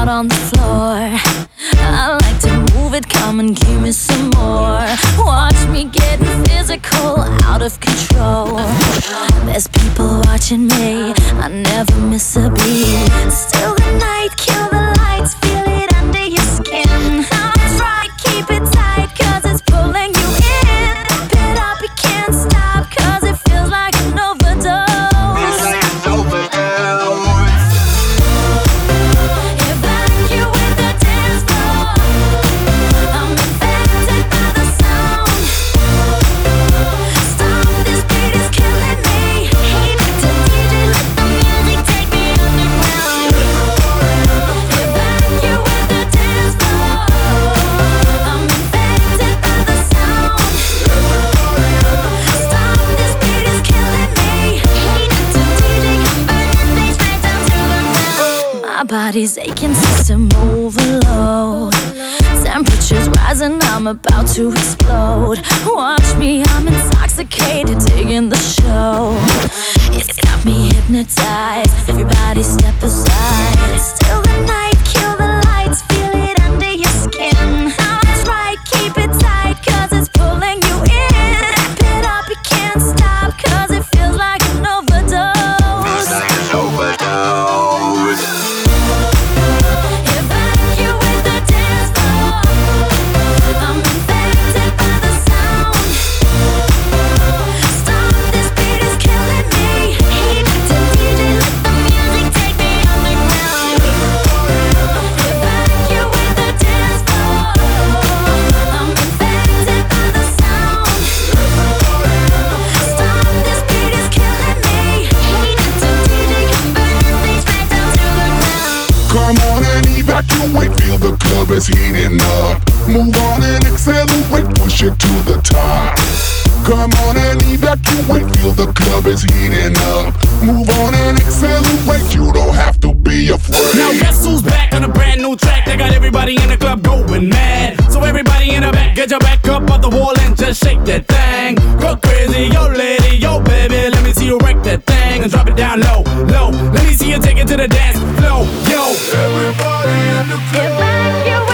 on the floor. I like to move it, come and give me some more. Watch me getting physical, out of control. There's people watching me, I never miss a beat. Still the night, kill the lights, feel it under your skin. Try, keep it tight, cause it's pulling you in. Pump it up, you can't stop, cause it feels like an overdose. My body's aching, system overload. Temperature's rising, I'm about to explode. Watch me, I'm intoxicated, digging the show. It's got me hypnotized, everybody step aside. Still the night, kill the lights, feel it under your skin. That's right, keep it tight, cause it's pulling you in. Wrap it up, you can't stop, cause it feels like an overdose. Feels like an overdose. Come on and evacuate, feel the club is heating up. Move on and accelerate, push it to the top. Come on and evacuate, feel the club is heating up. Move on and accelerate, you don't have to be afraid. Now guess who's back on a brand new track? They got everybody in the club going mad. So everybody in the back, get your back up off the wall and just shake that thing. Go crazy, yo lady, yo baby, let me see you wreck that thing and drop it down low, low. Let me see you take it to the dance floor, yo. Everybody in the club.